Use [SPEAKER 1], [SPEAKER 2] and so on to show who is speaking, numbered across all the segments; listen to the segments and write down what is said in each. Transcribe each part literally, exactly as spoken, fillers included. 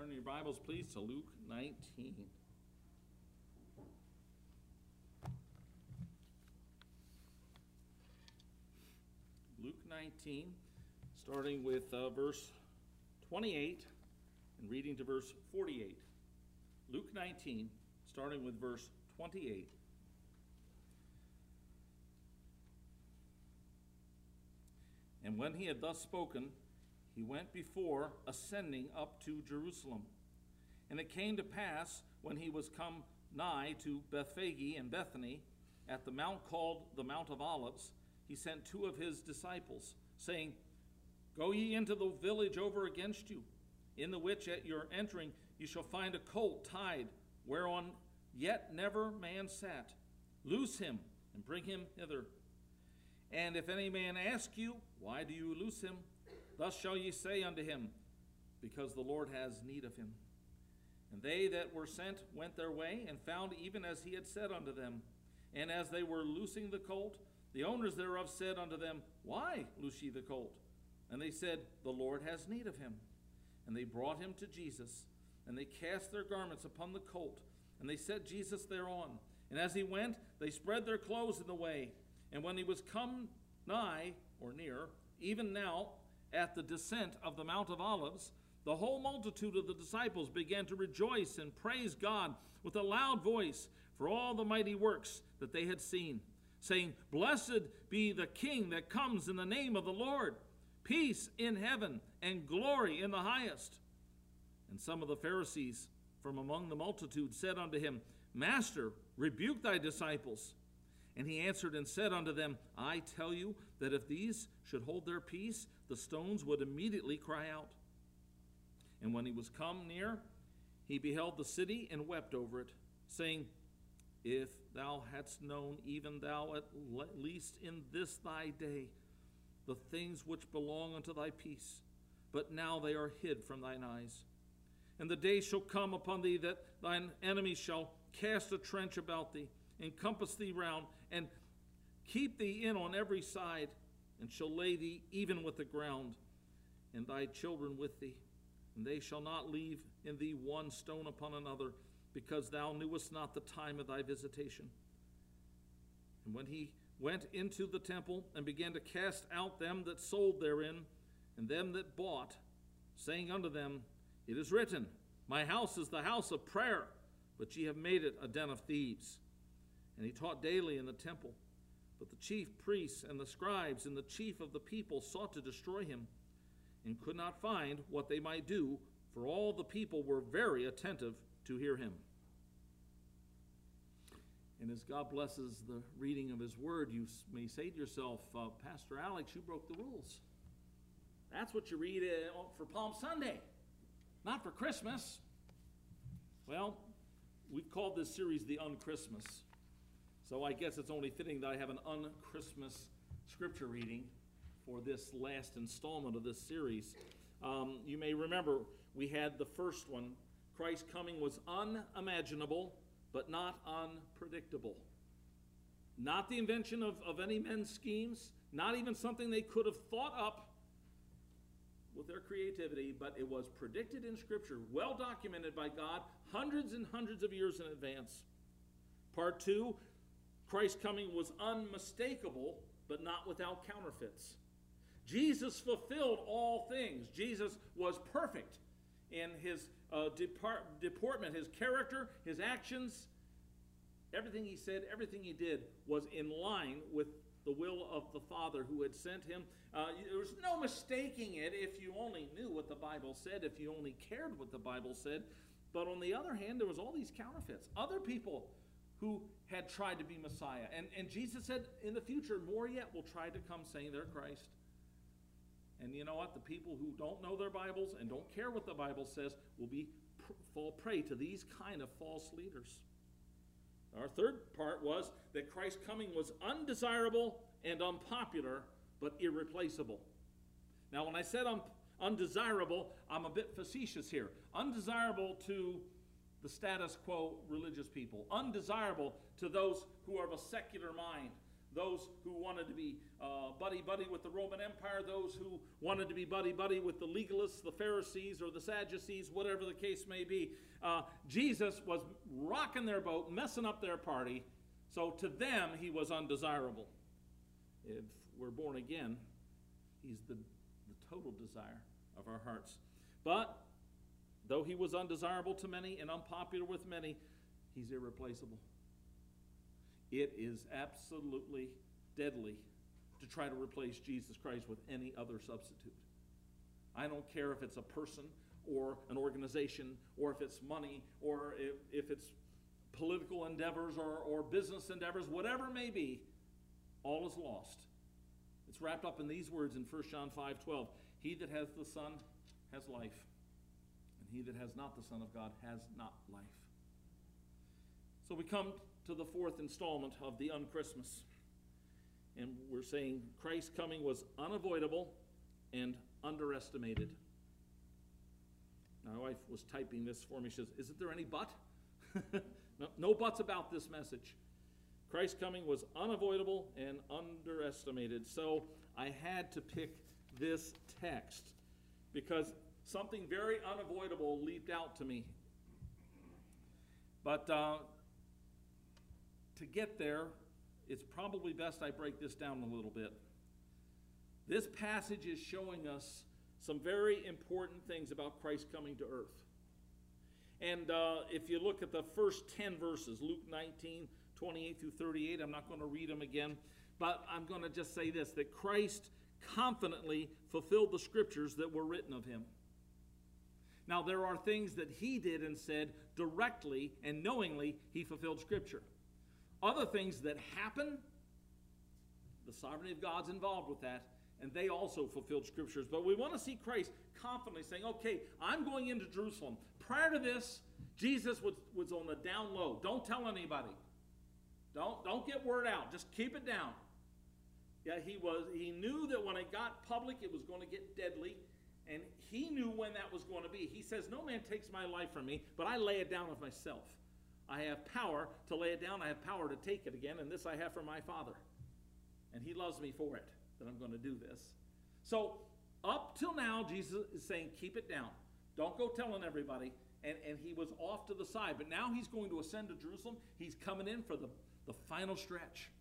[SPEAKER 1] Turn your Bibles, please, to Luke nineteen. Luke nineteen, starting with uh, verse twenty-eight and reading to verse forty-eight. Luke nineteen, starting with verse twenty-eight. And when he had thus spoken, he went before, ascending up to Jerusalem. And it came to pass, when he was come nigh to Bethphage and Bethany, at the mount called the Mount of Olives, he sent two of his disciples, saying, Go ye into the village over against you, in the which at your entering ye shall find a colt tied, whereon yet never man sat. Loose him, and bring him hither. And if any man ask you, Why do you loose him? Thus shall ye say unto him, Because the Lord has need of him. And they that were sent went their way, and found even as he had said unto them. And as they were loosing the colt, the owners thereof said unto them, Why loose ye the colt? And they said, The Lord has need of him. And they brought him to Jesus, and they cast their garments upon the colt, and they set Jesus thereon. And as he went, they spread their clothes in the way. And when he was come nigh, or near, even now, at the descent of the Mount of Olives, the whole multitude of the disciples began to rejoice and praise God with a loud voice for all the mighty works that they had seen, saying, Blessed be the King that comes in the name of the Lord, peace in heaven and glory in the highest. And some of the Pharisees from among the multitude said unto him, Master, rebuke thy disciples. And he answered and said unto them, I tell you that if these should hold their peace, the stones would immediately cry out. And when he was come near, he beheld the city and wept over it, saying, If thou hadst known, even thou at least in this thy day, the things which belong unto thy peace, but now they are hid from thine eyes. And the day shall come upon thee that thine enemies shall cast a trench about thee, encompass thee round, and keep thee in on every side, and shall lay thee even with the ground, and thy children with thee. And they shall not leave in thee one stone upon another, because thou knewest not the time of thy visitation. And when he went into the temple, and began to cast out them that sold therein, and them that bought, saying unto them, It is written, My house is the house of prayer, but ye have made it a den of thieves. And he taught daily in the temple. But the chief priests and the scribes and the chief of the people sought to destroy him, and could not find what they might do, for all the people were very attentive to hear him. And as God blesses the reading of his word, you may say to yourself, uh, Pastor Alex, you broke the rules. That's what you read uh, for Palm Sunday, not for Christmas. Well, we've called this series the Un-Christmas. So I guess it's only fitting that I have an un-Christmas scripture reading for this last installment of this series. Um, you may remember we had the first one. Christ's coming was unimaginable, but not unpredictable. Not the invention of, of any men's schemes, not even something they could have thought up with their creativity, but it was predicted in Scripture, well documented by God, hundreds and hundreds of years in advance. Part two, Christ's coming was unmistakable, but not without counterfeits. Jesus fulfilled all things. Jesus was perfect in his uh, depart, deportment, his character, his actions. Everything he said, everything he did was in line with the will of the Father who had sent him. Uh, there was no mistaking it if you only knew what the Bible said, if you only cared what the Bible said. But on the other hand, there was all these counterfeits. Other people who had tried to be Messiah. And, and Jesus said, in the future, more yet will try to come saying they're Christ. And you know what? The people who don't know their Bibles and don't care what the Bible says will be fall prey to these kind of false leaders. Our third part was that Christ's coming was undesirable and unpopular, but irreplaceable. Now, when I said un- undesirable, I'm a bit facetious here. Undesirable to the status quo religious people. Undesirable to those who are of a secular mind. those who wanted to be uh, buddy-buddy with the Roman Empire, those who wanted to be buddy-buddy with the legalists, the Pharisees, or the Sadducees, whatever the case may be. Uh, Jesus was rocking their boat, messing up their party, so to them he was undesirable. If we're born again, he's the, the total desire of our hearts. But though he was undesirable to many and unpopular with many, he's irreplaceable. It is absolutely deadly to try to replace Jesus Christ with any other substitute. I don't care if it's a person or an organization, or if it's money, or if, if it's political endeavors or, or business endeavors, whatever it may be, all is lost. It's wrapped up in these words in First John five twelve. He that has the Son has life, and he that has not the Son of God has not life. So we come to the fourth installment of the Unchristmas. And we're saying Christ's coming was unavoidable and underestimated. My wife was typing this for me. She says, isn't there any but? no, no buts about this message. Christ's coming was unavoidable and underestimated. So I had to pick this text because something very unavoidable leaped out to me. But uh, to get there, it's probably best I break this down a little bit. This passage is showing us some very important things about Christ coming to earth. And uh, if you look at the first ten verses, Luke nineteen, twenty-eight through thirty-eight, I'm not going to read them again, but I'm going to just say this, that Christ confidently fulfilled the scriptures that were written of him. Now, there are things that he did and said directly and knowingly he fulfilled scripture. Other things that happen, the sovereignty of God's involved with that, and they also fulfilled scriptures. But we want to see Christ confidently saying, okay, I'm going into Jerusalem. Prior to this, Jesus was, was on the down low. Don't tell anybody. Don't, don't get word out. Just keep it down. Yeah, he was. He knew that when it got public, it was going to get deadly. And he knew when that was going to be. He says, no man takes my life from me, but I lay it down of myself. I have power to lay it down. I have power to take it again, and this I have from my Father. And he loves me for it, that I'm going to do this. So up till now, Jesus is saying, keep it down. Don't go telling everybody. And, and he was off to the side. But now he's going to ascend to Jerusalem. He's coming in for the, the final stretch.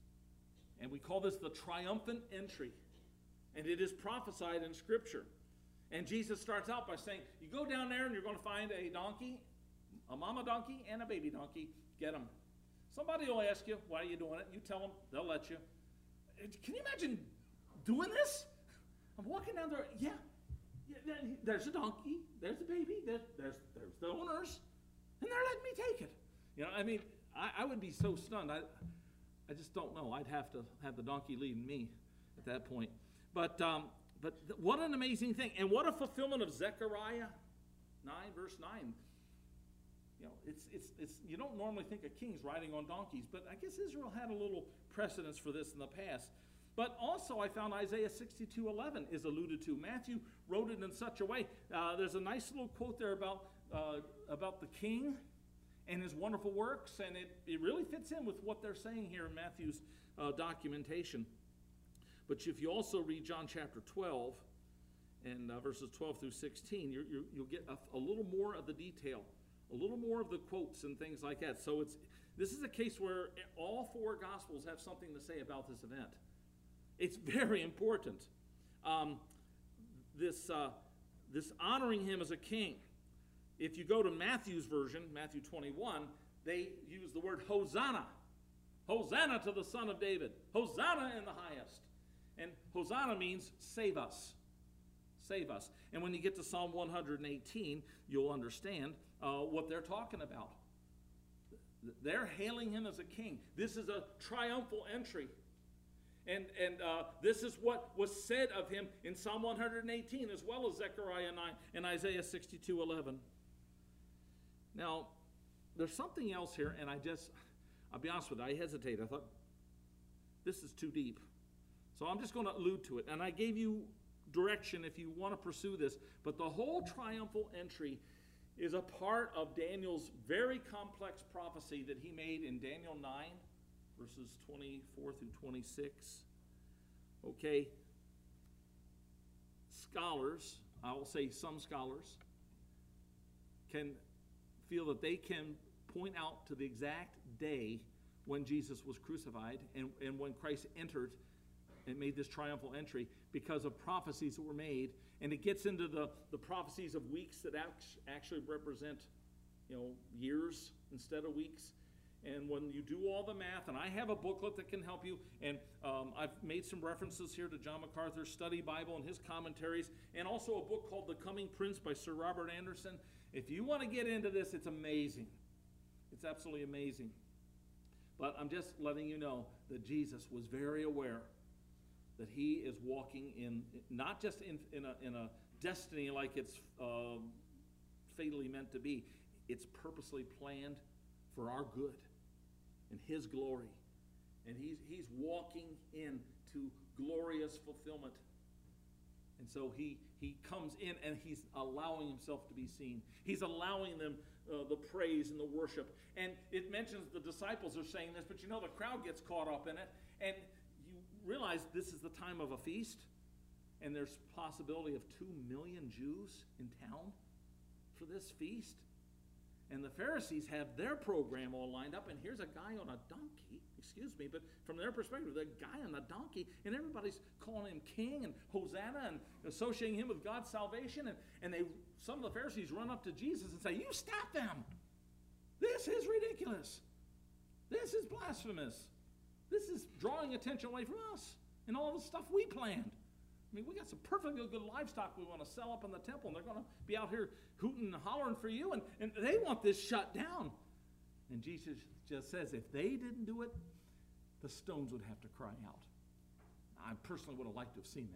[SPEAKER 1] And we call this the triumphant entry. And it is prophesied in Scripture. And Jesus starts out by saying, you go down there and you're going to find a donkey, a mama donkey and a baby donkey. Get them. Somebody will ask you, why are you doing it? You tell them, they'll let you. Can you imagine doing this? I'm walking down there. Yeah, yeah there's a donkey. There's a baby. There's, there's, there's the owners. And they're letting me take it. You know, I mean, I, I would be so stunned. I, I just don't know. I'd have to have the donkey leading me at that point. But, um, but th- what an amazing thing. And what a fulfillment of Zechariah nine, verse nine. You know, it's, it's, it's, you don't normally think of kings riding on donkeys, but I guess Israel had a little precedence for this in the past. But also I found Isaiah sixty-two eleven is alluded to. Matthew wrote it in such a way. Uh, there's a nice little quote there about, uh, about the king and his wonderful works, and it, it really fits in with what they're saying here in Matthew's uh, documentation. But if you also read John chapter twelve, and uh, verses twelve through sixteen, you're, you're, you'll get a, a little more of the detail, a little more of the quotes and things like that. So it's this is a case where all four Gospels have something to say about this event. It's very important. Um, this, uh, this honoring him as a king. If you go to Matthew's version, Matthew twenty-one, they use the word Hosanna. Hosanna to the Son of David. Hosanna in the highest. And Hosanna means save us. Save us. And when you get to Psalm one eighteen, you'll understand uh, what they're talking about. They're hailing him as a king. This is a triumphal entry. And, and uh, this is what was said of him in Psalm one eighteen, as well as Zechariah nine and Isaiah sixty-two eleven. Now, there's something else here, and I just, I'll be honest with you, I hesitate. I thought, this is too deep. So I'm just going to allude to it. And I gave you direction if you want to pursue this. But the whole triumphal entry is a part of Daniel's very complex prophecy that he made in Daniel nine verses twenty-four through twenty-six. Okay, scholars, I will say some scholars, can feel that they can point out to the exact day when Jesus was crucified and, and when Christ entered and made this triumphal entry because of prophecies that were made. And it gets into the, the prophecies of weeks that act, actually represent, you know, years instead of weeks. And when you do all the math, and I have a booklet that can help you, and um, I've made some references here to John MacArthur's study Bible and his commentaries, and also a book called The Coming Prince by Sir Robert Anderson. If you want to get into this, it's amazing. It's absolutely amazing. But I'm just letting you know that Jesus was very aware that he is walking in, not just in, in, a, in a destiny like it's uh, fatally meant to be. It's purposely planned for our good and his glory. And he's, he's walking into glorious fulfillment. And so he, he comes in and he's allowing himself to be seen. He's allowing them uh, the praise and the worship. And it mentions the disciples are saying this, but you know the crowd gets caught up in it. And you realize this is the time of a feast. And there's possibility of two million Jews in town for this feast. And the Pharisees have their program all lined up, and here's a guy on a donkey, excuse me, but from their perspective, the guy on a donkey, and everybody's calling him king and Hosanna and associating him with God's salvation. And, and they, some of the Pharisees run up to Jesus and say, "You stop them. This is ridiculous. This is blasphemous. This is drawing attention away from us and all the stuff we planned. I mean, we got some perfectly good livestock we want to sell up in the temple, and they're going to be out here hooting and hollering for you, and, and they want this shut down." And Jesus just says, if they didn't do it, the stones would have to cry out. I personally would have liked to have seen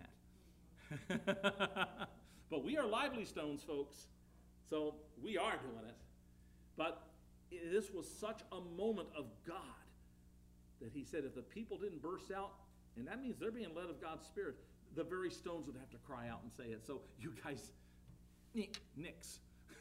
[SPEAKER 1] that. But we are lively stones, folks, so we are doing it. But this was such a moment of God that he said if the people didn't burst out, and that means they're being led of God's Spirit, the very stones would have to cry out and say it. So you guys, nix.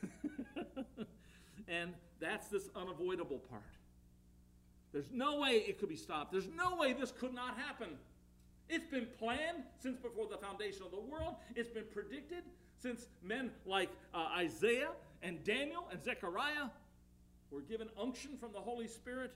[SPEAKER 1] And that's this unavoidable part. There's no way it could be stopped. There's no way this could not happen. It's been planned since before the foundation of the world. It's been predicted since men like uh, Isaiah and Daniel and Zechariah were given unction from the Holy Spirit.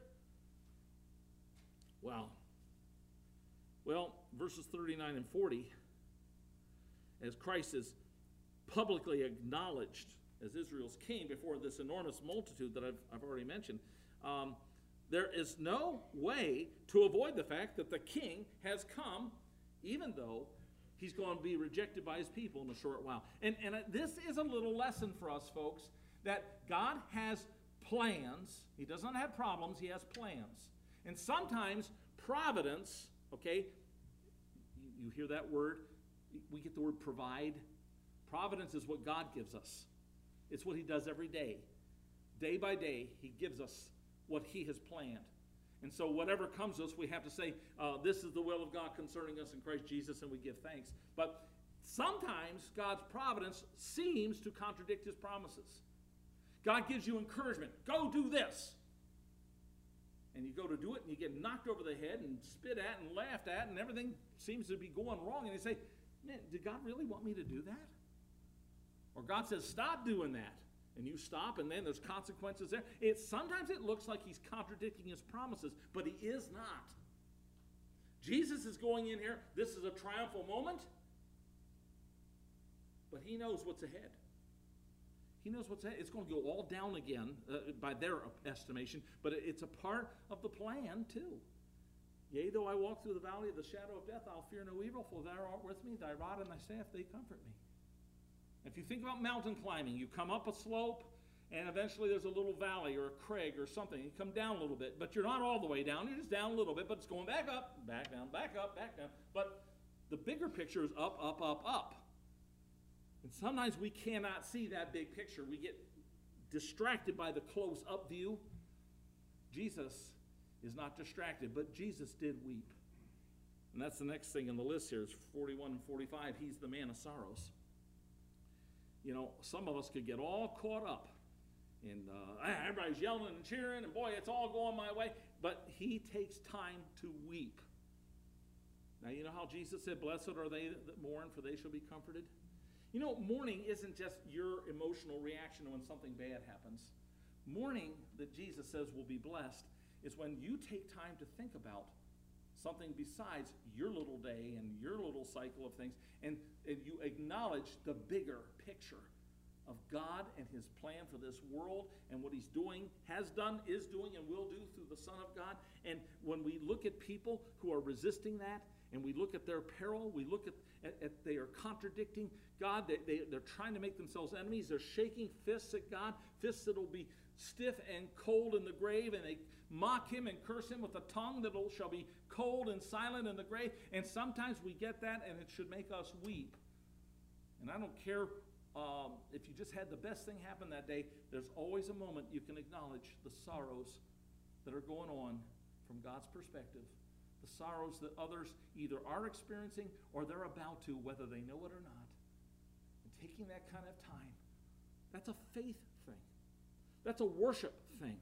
[SPEAKER 1] Wow. Well, verses thirty-nine and forty, as Christ is publicly acknowledged as Israel's king before this enormous multitude that I've, I've already mentioned, um, there is no way to avoid the fact that the king has come, even though he's going to be rejected by his people in a short while. And, and this is a little lesson for us, folks, that God has plans. He doesn't have problems, he has plans. And sometimes providence, okay, you, you hear that word, we get the word provide. Providence is what God gives us. It's what he does every day. Day by day, he gives us what he has planned. And so whatever comes to us, we have to say, uh, this is the will of God concerning us in Christ Jesus, and we give thanks. But sometimes God's providence seems to contradict his promises. God gives you encouragement. Go do this. And you go to do it, and you get knocked over the head and spit at and laughed at, and everything seems to be going wrong. And you say, man, did God really want me to do that? Or God says, stop doing that. And you stop, and then there's consequences there. It, sometimes it looks like he's contradicting his promises, but he is not. Jesus is going in here. This is a triumphal moment. But he knows what's ahead. He knows what's ahead. It's going to go all down again uh, by their estimation, but it's a part of the plan too. Yea, though I walk through the valley of the shadow of death, I'll fear no evil, for thou art with me. Thy rod and thy staff, they comfort me. If you think about mountain climbing, you come up a slope, and eventually there's a little valley or a crag or something. You come down a little bit, but you're not all the way down. You're just down a little bit, but it's going back up, back down, back up, back down. But the bigger picture is up, up, up, up. And sometimes we cannot see that big picture. We get distracted by the close-up view. Jesus is not distracted, but Jesus did weep. And that's the next thing in the list here is forty-one and forty-five. He's the man of sorrows. You know, some of us could get all caught up and uh, everybody's yelling and cheering, and boy, it's all going my way. But he takes time to weep. Now, you know how Jesus said, blessed are they that mourn, for they shall be comforted? You know, mourning isn't just your emotional reaction when something bad happens. Mourning that Jesus says will be blessed is when you take time to think about something besides your little day and your little cycle of things, and, and you acknowledge the bigger picture of God and his plan for this world and what he's doing, has done, is doing, and will do through the Son of God. And when we look at people who are resisting that, and we look at their peril, we look at, at, at they are contradicting God, they, they, they're trying to make themselves enemies, they're shaking fists at God, fists that will be stiff and cold in the grave, and they mock him and curse him with a tongue that shall be cold and silent in the grave. And sometimes we get that, and it should make us weep. And I don't care um, if you just had the best thing happen that day, there's always a moment you can acknowledge the sorrows that are going on from God's perspective, the sorrows that others either are experiencing or they're about to, whether they know it or not. And taking that kind of time, that's a faith thing. That's a worship thing.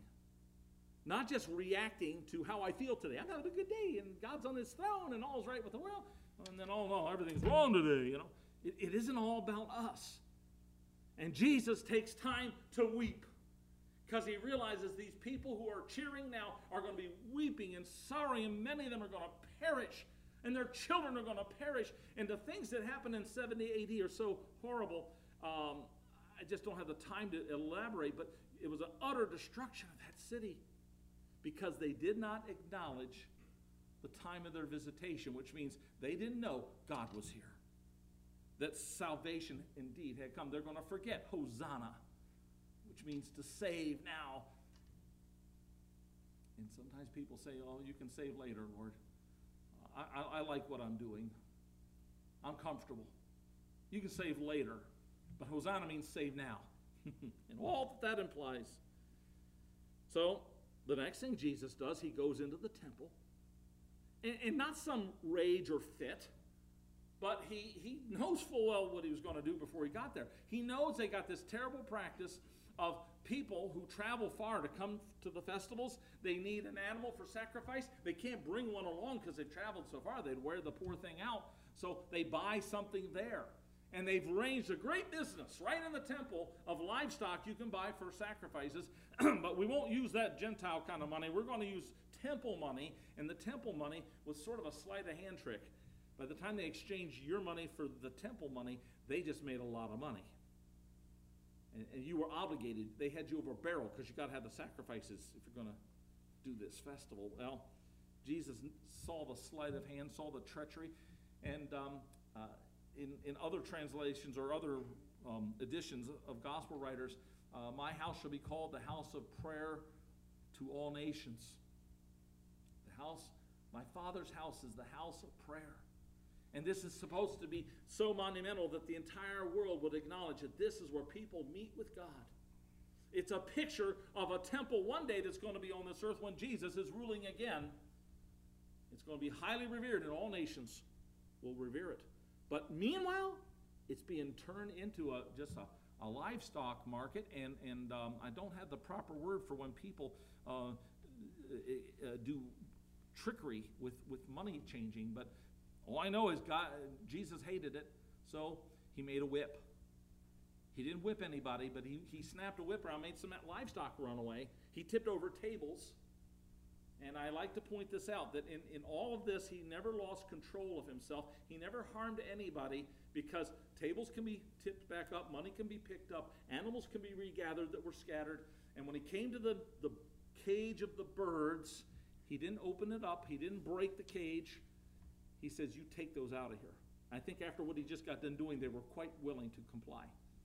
[SPEAKER 1] Not just reacting to how I feel today. I'm having a good day, and God's on his throne, and all's right with the world. And then, oh no, everything's wrong today, you know. It, it isn't all about us. And Jesus takes time to weep because he realizes these people who are cheering now are going to be weeping and sorrowing, and many of them are going to perish, and their children are going to perish. And the things that happened in seventy A D are so horrible. Um, I just don't have the time to elaborate, but it was an utter destruction of that city because they did not acknowledge the time of their visitation, which means they didn't know God was here, that salvation indeed had come. They're going to forget Hosanna, which means to save now. And sometimes people say, oh, you can save later, Lord. I, I, I like what I'm doing. I'm comfortable. You can save later. But Hosanna means save now. And all that that implies. So, the next thing Jesus does, he goes into the temple. And, and not some rage or fit, but he, he knows full well what he was going to do before he got there. He knows they got this terrible practice of people who travel far to come to the festivals. They need an animal for sacrifice. They can't bring one along because they've traveled so far. They'd wear the poor thing out. So they buy something there. And they've arranged a great business right in the temple of livestock you can buy for sacrifices. But we won't use that Gentile kind of money. We're going to use temple money. And the temple money was sort of a sleight of hand trick. By the time they exchanged your money for the temple money, they just made a lot of money. And, and you were obligated. They had you over a barrel because you got to have the sacrifices if you're going to do this festival. Well, Jesus saw the sleight of hand, saw the treachery. And um, uh, in, in other translations or other um, editions of gospel writers, uh, my house shall be called the house of prayer to all nations. The house, my Father's house is the house of prayer. And this is supposed to be so monumental that the entire world would acknowledge that this is where people meet with God. It's a picture of a temple one day that's going to be on this earth when Jesus is ruling again. It's going to be highly revered, and all nations will revere it. But meanwhile, it's being turned into a just a, a livestock market, and, and um, I don't have the proper word for when people uh, uh, do trickery with, with money changing, but all I know is God, Jesus hated it, so he made a whip. He didn't whip anybody, but he, he snapped a whip around, made some livestock run away. He tipped over tables. And I like to point this out, that in, in all of this, he never lost control of himself. He never harmed anybody because tables can be tipped back up, money can be picked up, animals can be regathered that were scattered. And when he came to the, the cage of the birds, he didn't open it up. He didn't break the cage. He says, you take those out of here. I think after what he just got done doing, they were quite willing to comply.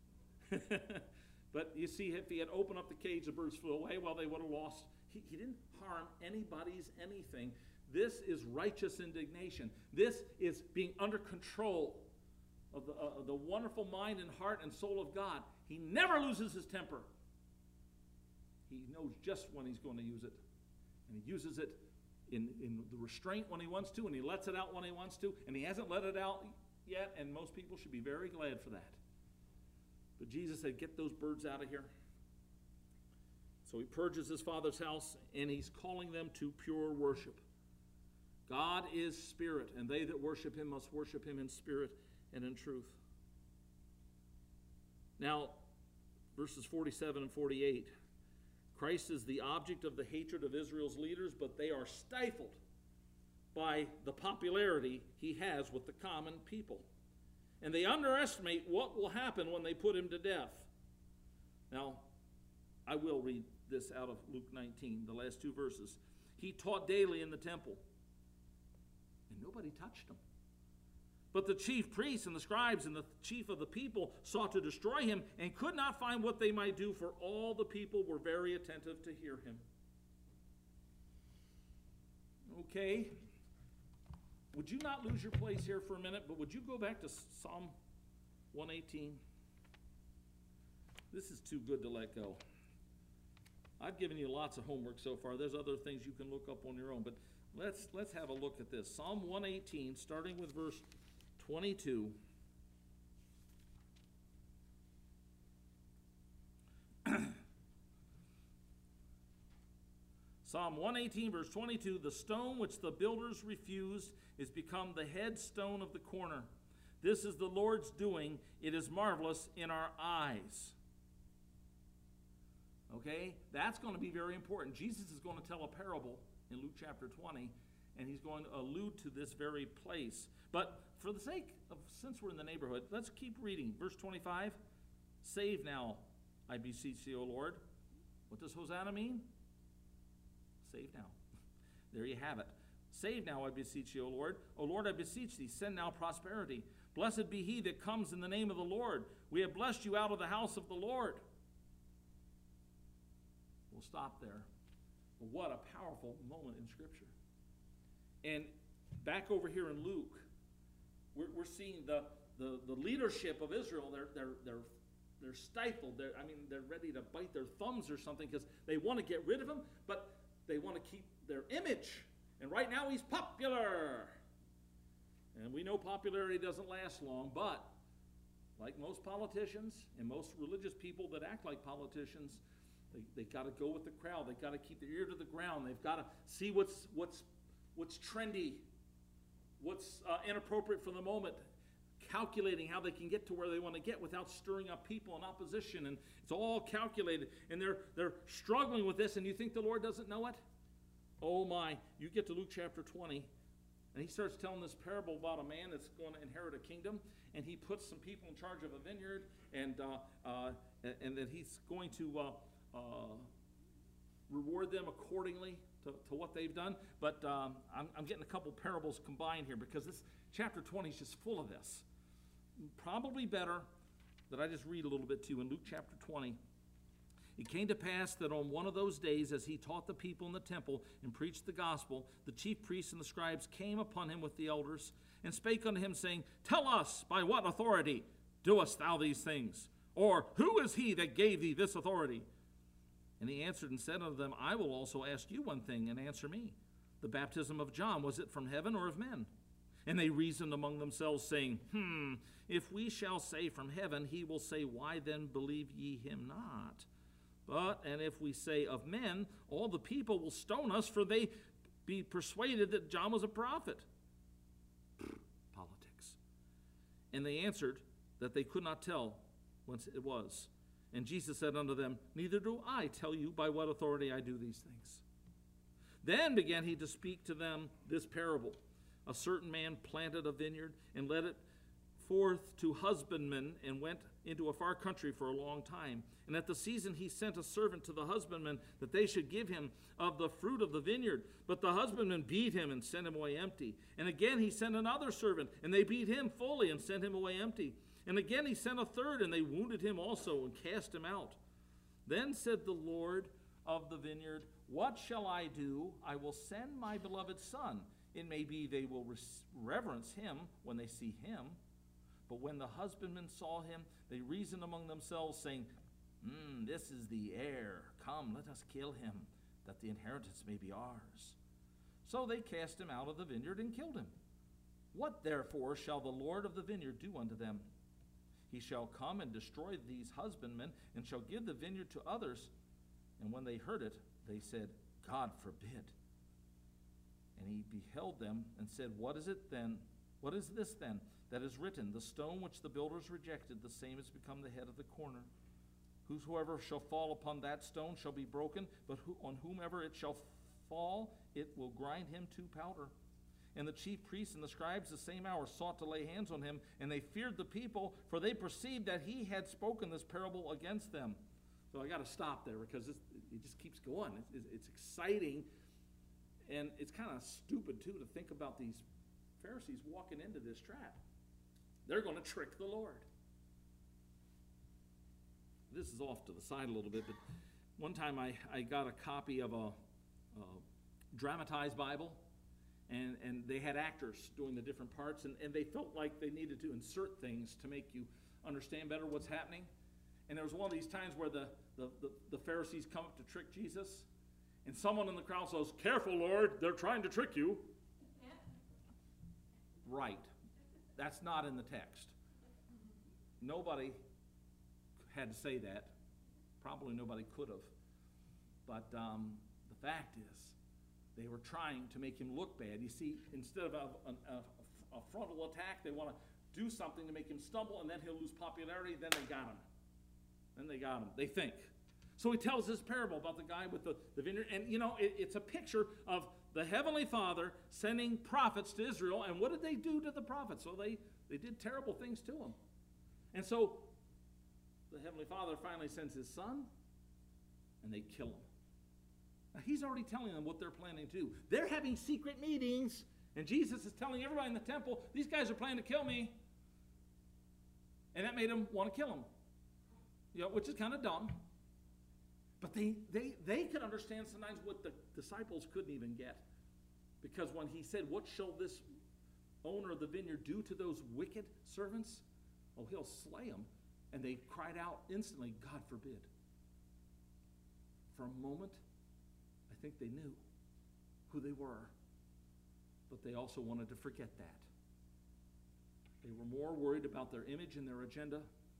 [SPEAKER 1] But you see, if he had opened up the cage, the birds flew away. Well, they would have lost. He, he didn't harm anybody's anything. This is righteous indignation. This is being under control of the, uh, the wonderful mind and heart and soul of God. He never loses his temper. He knows just when he's going to use it. And he uses it in, in the restraint when he wants to, and he lets it out when he wants to, and he hasn't let it out yet, and most people should be very glad for that. But Jesus said, get those birds out of here. So he purges his father's house, and he's calling them to pure worship. God is spirit, and they that worship him must worship him in spirit and in truth. Now, verses forty-seven and forty-eight. Christ is the object of the hatred of Israel's leaders, but they are stifled by the popularity he has with the common people. And they underestimate what will happen when they put him to death. Now, I will read this out of Luke nineteen, the last two verses. He taught daily in the temple, and nobody touched him. But the chief priests and the scribes and the chief of the people sought to destroy him and could not find what they might do, for all the people were very attentive to hear him. Okay. Would you not lose your place here for a minute, but would you go back to Psalm one eighteen? This is too good to let go. I've given you lots of homework so far. There's other things you can look up on your own, but let's let's have a look at this. Psalm one eighteen, starting with verse twenty-two. Psalm one eighteen, verse twenty-two, the stone which the builders refused is become the headstone of the corner. This is the Lord's doing. It is marvelous in our eyes. Okay, that's going to be very important. Jesus is going to tell a parable in Luke chapter twenty, and he's going to allude to this very place. But for the sake of, since we're in the neighborhood, let's keep reading. Verse twenty-five, save now, I beseech thee, O Lord. What does Hosanna mean? Save now. There you have it. Save now, I beseech thee, O Lord. O Lord, I beseech thee, send now prosperity. Blessed be he that comes in the name of the Lord. We have blessed you out of the house of the Lord. We'll stop there. But what a powerful moment in Scripture. And back over here in Luke, we're, we're seeing the, the, the leadership of Israel. They're, they're, they're, they're stifled. They're, I mean, they're ready to bite their thumbs or something because they want to get rid of him, but they want to keep their image. And right now he's popular. And we know popularity doesn't last long, but like most politicians and most religious people that act like politicians, they, they got to go with the crowd. They've got to keep their ear to the ground. They've got to see what's, what's, what's trendy, what's uh, inappropriate for the moment, calculating how they can get to where they want to get without stirring up people in opposition. And it's all calculated. And they're, they're struggling with this, and you think the Lord doesn't know it? Oh my, you get to Luke chapter twenty, and he starts telling this parable about a man that's going to inherit a kingdom, and he puts some people in charge of a vineyard, and uh, uh, and, and that he's going to uh, uh, reward them accordingly to, to what they've done. But um, I'm, I'm getting a couple parables combined here because this chapter twenty is just full of this. Probably better that I just read a little bit to you in Luke chapter twenty. It came to pass that on one of those days, as he taught the people in the temple and preached the gospel, the chief priests and the scribes came upon him with the elders and spake unto him, saying, Tell us, by what authority doest thou these things? Or who is he that gave thee this authority? And he answered and said unto them, I will also ask you one thing, and answer me. The baptism of John, was it from heaven or of men? And they reasoned among themselves, saying, Hmm, if we shall say from heaven, he will say, Why then believe ye him not? But, and if we say of men, all the people will stone us, for they be persuaded that John was a prophet. Politics. And they answered that they could not tell whence it was. And Jesus said unto them, Neither do I tell you by what authority I do these things. Then began he to speak to them this parable. A certain man planted a vineyard and led it forth to husbandmen and went into a far country for a long time. And at the season he sent a servant to the husbandmen that they should give him of the fruit of the vineyard. But the husbandmen beat him and sent him away empty. And again he sent another servant, and they beat him fully and sent him away empty. And again he sent a third, and they wounded him also and cast him out. Then said the Lord of the vineyard, What shall I do? I will send my beloved son. It may be they will reverence him when they see him. But when the husbandmen saw him, they reasoned among themselves, saying, mm, This is the heir. Come, let us kill him, that the inheritance may be ours. So they cast him out of the vineyard and killed him. What therefore shall the Lord of the vineyard do unto them? He shall come and destroy these husbandmen, and shall give the vineyard to others. And when they heard it, they said, God forbid. And he beheld them and said, What is it then? What is this then that is written? The stone which the builders rejected, the same has become the head of the corner. Whosoever shall fall upon that stone shall be broken, but who, on whomever it shall fall, it will grind him to powder. And the chief priests and the scribes the same hour sought to lay hands on him, and they feared the people, for they perceived that he had spoken this parable against them. So I got to stop there because this, it just keeps going. It's, it's exciting, and it's kind of stupid, too, to think about these Pharisees walking into this trap. They're going to trick the Lord. This is off to the side a little bit, but one time I, I got a copy of a, a dramatized Bible, and, and they had actors doing the different parts, and, and they felt like they needed to insert things to make you understand better what's happening. And there was one of these times where the, the, the, the Pharisees come up to trick Jesus, and someone in the crowd says, Careful, Lord, they're trying to trick you. Right. That's not in the text. Nobody had to say that. Probably nobody could have. But um, the fact is, they were trying to make him look bad. You see, instead of a, a, a frontal attack, they want to do something to make him stumble, and then he'll lose popularity. Then they got him. Then they got him. They think. So he tells this parable about the guy with the, the vineyard. And, you know, it, it's a picture of the Heavenly Father sending prophets to Israel. And what did they do to the prophets? So they, they did terrible things to them. And so the Heavenly Father finally sends his son, and they kill him. Now, he's already telling them what they're planning to do. They're having secret meetings, and Jesus is telling everybody in the temple, these guys are planning to kill me. And that made them want to kill him, you know, which is kind of dumb. But they, they, they could understand sometimes what the disciples couldn't even get. Because when he said, what shall this owner of the vineyard do to those wicked servants? Oh, he'll slay them. And they cried out instantly, God forbid. For a moment, I think they knew who they were. But they also wanted to forget that. They were more worried about their image and their agenda.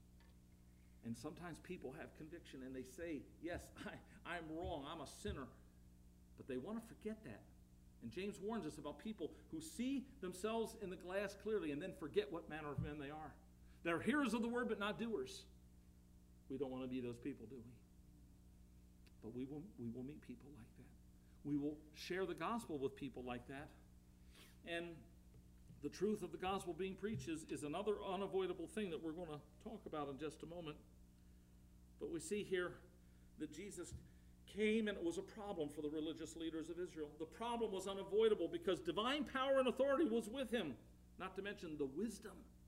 [SPEAKER 1] And sometimes people have conviction and they say, yes, I, I'm wrong, I'm a sinner. But they want to forget that. And James warns us about people who see themselves in the glass clearly and then forget what manner of men they are. They're hearers of the word but not doers. We don't want to be those people, do we? But we will, we will meet people like that. We will share the gospel with people like that. And the truth of the gospel being preached is, is another unavoidable thing that we're going to talk about in just a moment. But we see here that Jesus came and it was a problem for the religious leaders of Israel. The problem was unavoidable because divine power and authority was with him, not to mention the wisdom.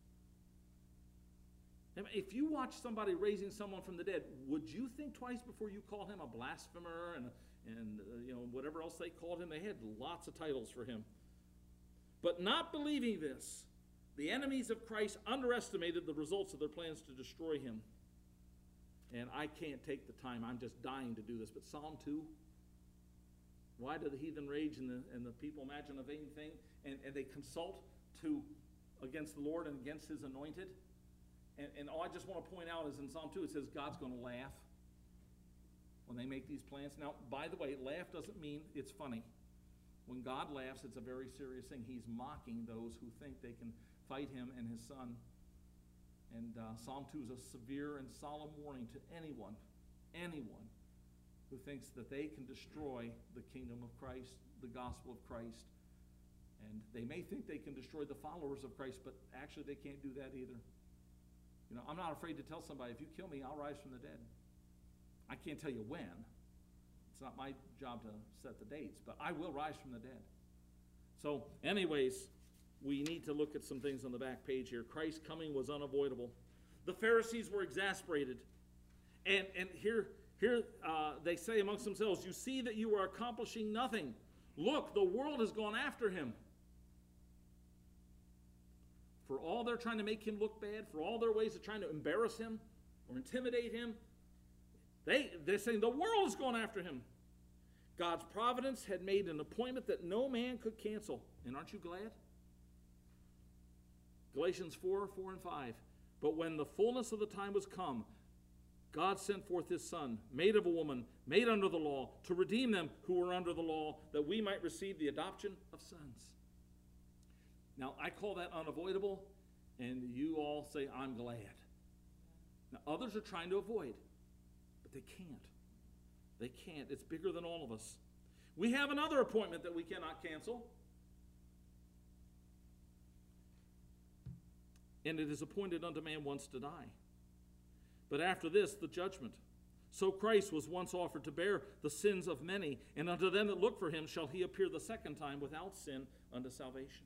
[SPEAKER 1] If you watch somebody raising someone from the dead, would you think twice before you call him a blasphemer and, and uh, you know, whatever else they called him? They had lots of titles for him. But not believing this, the enemies of Christ underestimated the results of their plans to destroy him. And I can't take the time. I'm just dying to do this. But Psalm two, why do the heathen rage and the, and the people imagine a vain thing? And, and they consult to against the Lord and against his anointed. And, and all I just want to point out is in Psalm two, it says God's going to laugh when they make these plans. Now, by the way, laugh doesn't mean it's funny. When God laughs, it's a very serious thing. He's mocking those who think they can fight him and his son. And uh, Psalm two is a severe and solemn warning to anyone, anyone who thinks that they can destroy the kingdom of Christ, the gospel of Christ. And they may think they can destroy the followers of Christ, but actually they can't do that either. You know, I'm not afraid to tell somebody, if you kill me, I'll rise from the dead. I can't tell you when. It's not my job to set the dates, but I will rise from the dead. So, anyways, we need to look at some things on the back page here. Christ's coming was unavoidable. The Pharisees were exasperated. And, and here, here uh, they say amongst themselves, you see that you are accomplishing nothing. Look, the world has gone after him. For all they're trying to make him look bad, for all their ways of trying to embarrass him or intimidate him, they, they're saying the world is going after him. God's providence had made an appointment that no man could cancel. And aren't you glad? Galatians four, four and five. But when the fullness of the time was come, God sent forth his Son, made of a woman, made under the law, to redeem them who were under the law, that we might receive the adoption of sons. Now, I call that unavoidable, and you all say, I'm glad. Now, others are trying to avoid, but they can't. They can't. It's bigger than all of us. We have another appointment that we cannot cancel. And it is appointed unto man once to die. But after this, the judgment. So Christ was once offered to bear the sins of many, and unto them that look for him shall he appear the second time without sin unto salvation.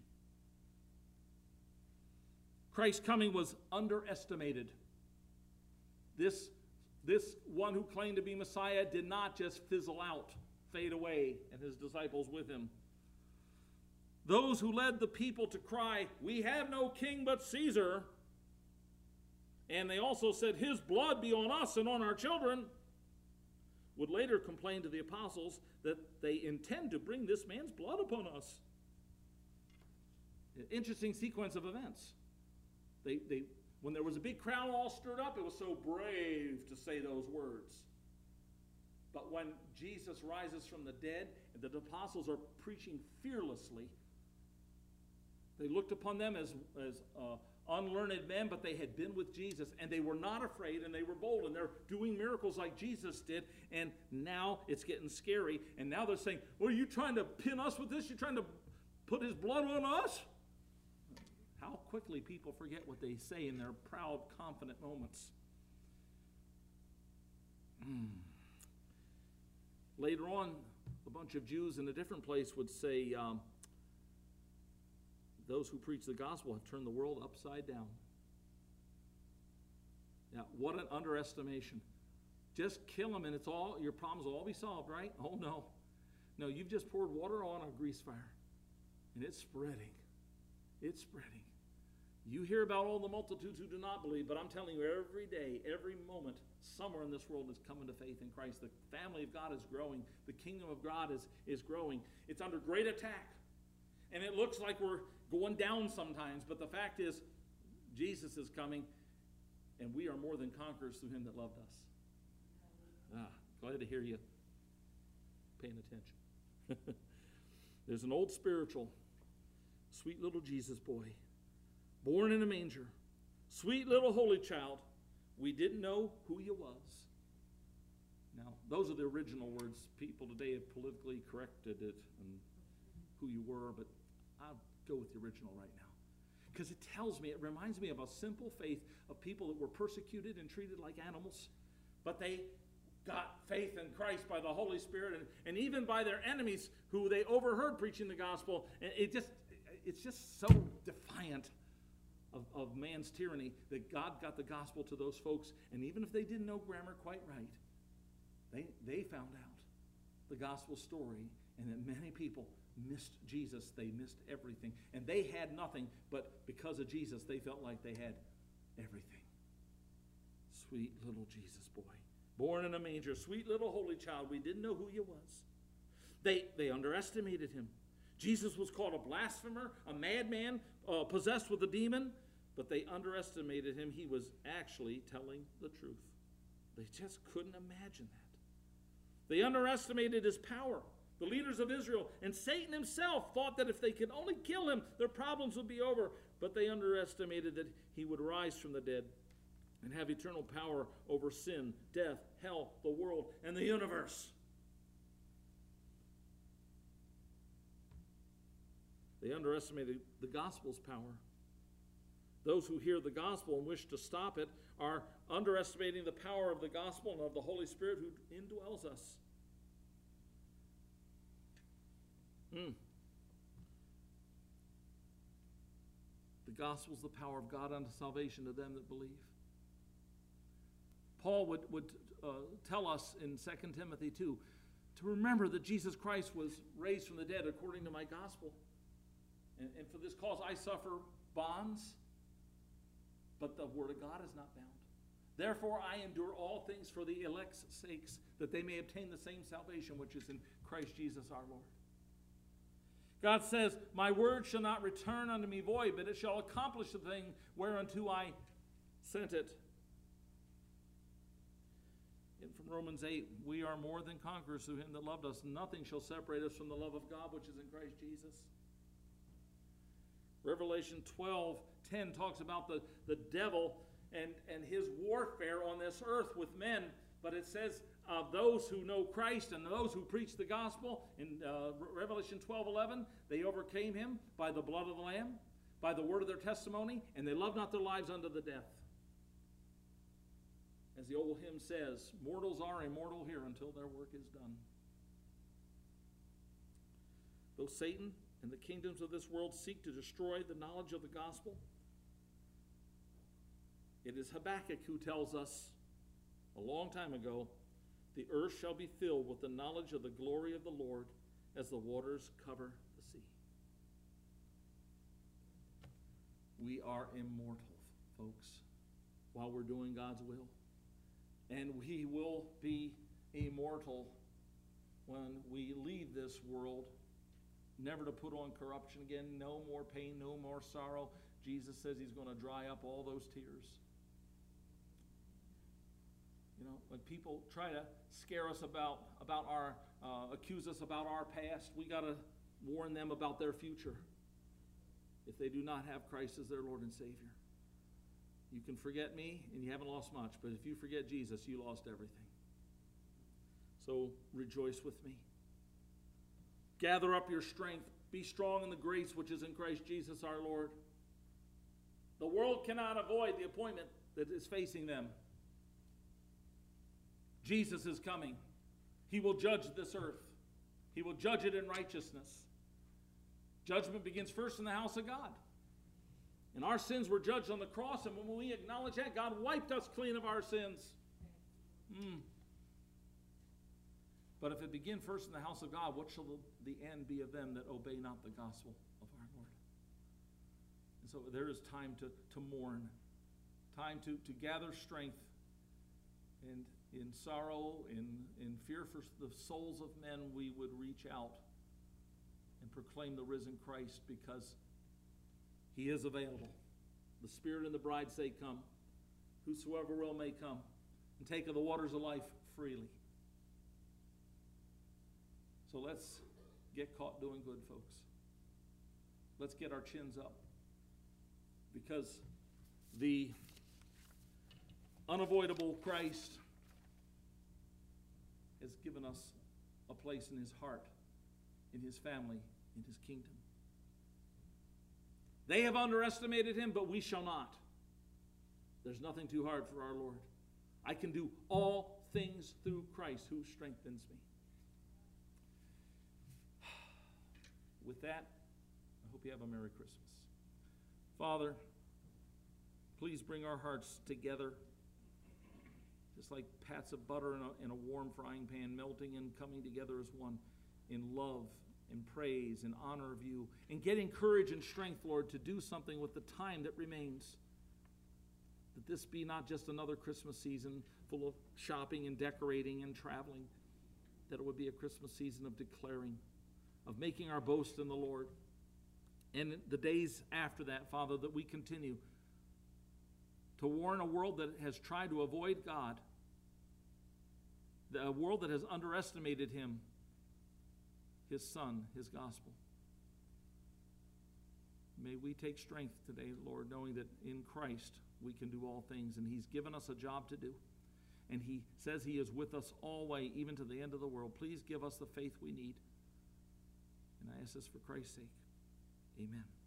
[SPEAKER 1] Christ's coming was underestimated. This, this one who claimed to be Messiah did not just fizzle out, fade away, and his disciples with him. Those who led the people to cry, "We have no king but Caesar," and they also said, "His blood be on us and on our children," would later complain to the apostles that they intend to bring this man's blood upon us. An interesting sequence of events. They, they, when there was a big crowd all stirred up, it was so brave to say those words. But when Jesus rises from the dead and the apostles are preaching fearlessly, they looked upon them as, as uh, unlearned men, but they had been with Jesus, and they were not afraid, and they were bold, and they're doing miracles like Jesus did, and now it's getting scary, and now they're saying, well, are you trying to pin us with this? You're trying to put his blood on us? How quickly people forget what they say in their proud, confident moments. Mm. Later on, a bunch of Jews in a different place would say, um, those who preach the gospel have turned the world upside down. Now, what an underestimation. Just kill them and it's all, your problems will all be solved, right? Oh, no. No, you've just poured water on a grease fire, and it's spreading. It's spreading. You hear about all the multitudes who do not believe, but I'm telling you, every day, every moment, somewhere in this world is coming to faith in Christ. The family of God is growing. The kingdom of God is, is growing. It's under great attack. And it looks like we're going down sometimes, but the fact is, Jesus is coming, and we are more than conquerors through him that loved us. Ah, glad to hear you paying attention. There's an old spiritual, sweet little Jesus boy, born in a manger, sweet little holy child. We didn't know who you was. Now, those are the original words. People today have politically corrected it and who you were, but I'll go with the original right now. Because it tells me, it reminds me of a simple faith of people that were persecuted and treated like animals, but they got faith in Christ by the Holy Spirit, and, and even by their enemies who they overheard preaching the gospel. And it just, it's just so defiant of, of man's tyranny that God got the gospel to those folks, and even if they didn't know grammar quite right, they, they found out the gospel story, and that many people missed Jesus. They missed everything. And they had nothing, but because of Jesus, they felt like they had everything. Sweet little Jesus boy, born in a manger, sweet little holy child. We didn't know who he was. They, they underestimated him. Jesus was called a blasphemer, a madman, uh, possessed with a demon, but they underestimated him. He was actually telling the truth. They just couldn't imagine that. They underestimated his power. The leaders of Israel and Satan himself thought that if they could only kill him, their problems would be over. But they underestimated that he would rise from the dead and have eternal power over sin, death, hell, the world, and the universe. They underestimated the gospel's power. Those who hear the gospel and wish to stop it are underestimating the power of the gospel and of the Holy Spirit who indwells us. Mm. The gospel is the power of God unto salvation to them that believe. Paul would, would uh, tell us in Second Timothy two to remember that Jesus Christ was raised from the dead according to my gospel. And, and for this cause I suffer bonds, but the word of God is not bound. Therefore I endure all things for the elect's sakes, that they may obtain the same salvation which is in Christ Jesus our Lord. God says, my word shall not return unto me void, but it shall accomplish the thing whereunto I sent it. And from Romans eight, we are more than conquerors through him that loved us. Nothing shall separate us from the love of God which is in Christ Jesus. Revelation twelve ten talks about the, the devil and, and his warfare on this earth with men. But it says uh, those who know Christ and those who preach the gospel, in uh, Revelation twelve eleven, they overcame him by the blood of the Lamb, by the word of their testimony, and they loved not their lives unto the death. As the old hymn says, mortals are immortal here until their work is done. Though Satan and the kingdoms of this world seek to destroy the knowledge of the gospel, it is Habakkuk who tells us a long time ago, the earth shall be filled with the knowledge of the glory of the Lord as the waters cover the sea. We are immortal, folks, while we're doing God's will. And we will be immortal when we leave this world, never to put on corruption again, no more pain, no more sorrow. Jesus says he's going to dry up all those tears. You know, when people try to scare us about, about our, uh, accuse us about our past, we got to warn them about their future if they do not have Christ as their Lord and Savior. You can forget me and you haven't lost much, but if you forget Jesus, you lost everything. So rejoice with me. Gather up your strength. Be strong in the grace which is in Christ Jesus our Lord. The world cannot avoid the appointment that is facing them. Jesus is coming. He will judge this earth. He will judge it in righteousness. Judgment begins first in the house of God. And our sins were judged on the cross, and when we acknowledge that, God wiped us clean of our sins. Mm. But if it begin first in the house of God, what shall the end be of them that obey not the gospel of our Lord? And so there is time to, to mourn, time to, to gather strength, and in sorrow, in, in fear for the souls of men, we would reach out and proclaim the risen Christ, because he is available. The Spirit and the bride say, come. Whosoever will may come, and take of the waters of life freely. So let's get caught doing good, folks. Let's get our chins up, because the unavoidable Christ has given us a place in his heart, in his family, in his kingdom. They have underestimated him, but we shall not. There's nothing too hard for our Lord. I can do all things through Christ who strengthens me. With that, I hope you have a Merry Christmas. Father, please bring our hearts together, just like pats of butter in a, in a warm frying pan, melting and coming together as one in love and praise and honor of you, and getting courage and strength, Lord, to do something with the time that remains. That this be not just another Christmas season full of shopping and decorating and traveling, that it would be a Christmas season of declaring, of making our boast in the Lord. And the days after that, Father, that we continue to warn a world that has tried to avoid God, a world that has underestimated him, his Son, his gospel. May we take strength today, Lord, knowing that in Christ we can do all things, and he's given us a job to do. And he says he is with us always, even to the end of the world. Please give us the faith we need. And I ask this for Christ's sake. Amen.